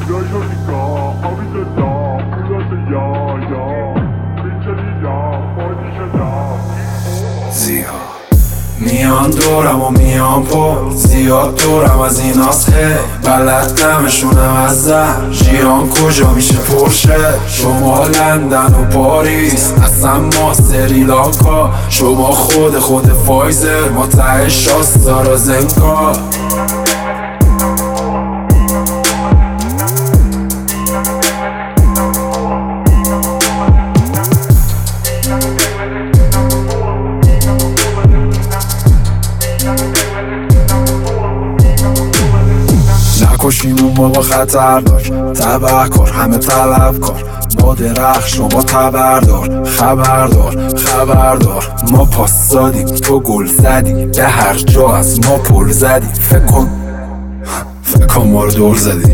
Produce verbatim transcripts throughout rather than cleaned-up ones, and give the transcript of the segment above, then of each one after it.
زیاد میان دورم و میان پر زیاد دورم از این هاست هی بلد نمشونم از زهر ژیان کجا میشه پرشه شما لندن و پاریس اصلا ما سریلانکا شما خود خود فایزر ما ته شاستارا زنکا نکشیمون بابا خطردار تبهکار همه طلب کار ما درخت شما تبردار خبردار خبردار ما پاس دادیم تو گل زدی به هر جا از ما پل زدی فکر کن فکر کن ما رو دور زدی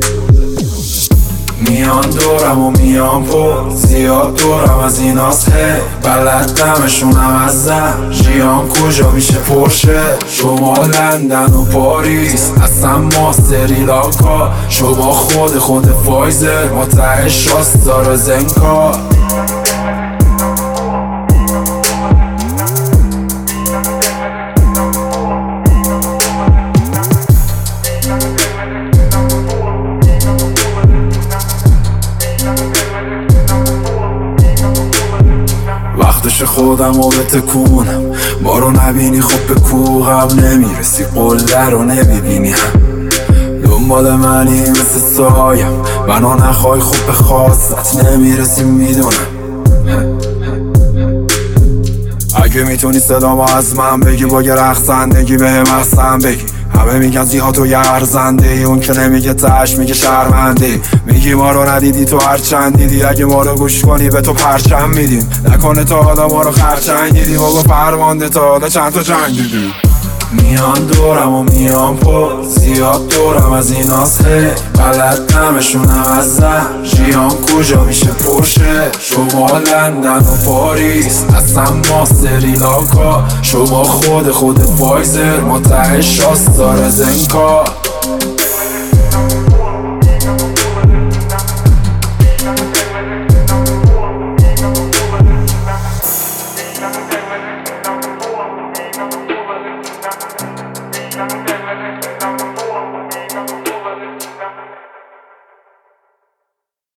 میان دورم و میان پر زیاد دورم از این هاست هی بلد نمشونم از زهر ژیان کجا میشه پرشه شما لندن و پاریس اصلا ما سریلانکا شما خود خود فایزر ما ته شاستارا زنکا وقتش خودم و بتکونم ما رو نبینی خب به کوهم نمیرسی قله رو نمیبینی هم دنبال منی مثل سایم منو نخوای خب به خواستت نمیرسی میدونم اگه میتونی صدامو از من بگی با یه رقصندگی به هم احسن بگی همه میگن زیاد تو یه ارزنده ای اون که نمیگه تش میگه شرمنده میگی ما رو ندیدی تو هرچند دیدی اگه ما رو گوش کنی به تو پرچم میدیم نکنه تا حالا ما رو خرچنگ دیدیم و با فرمانده تا حالا چند تا جنگ دیدیم میان دورم و میان پر زیاد دورم از این هاست هی بلد نمشونم از زهر ژیان کجا میشه پرشه شما لندن و پاریس اصلا ما سریلانکا شما خود خود فایزر ما ته شاستارا زنکا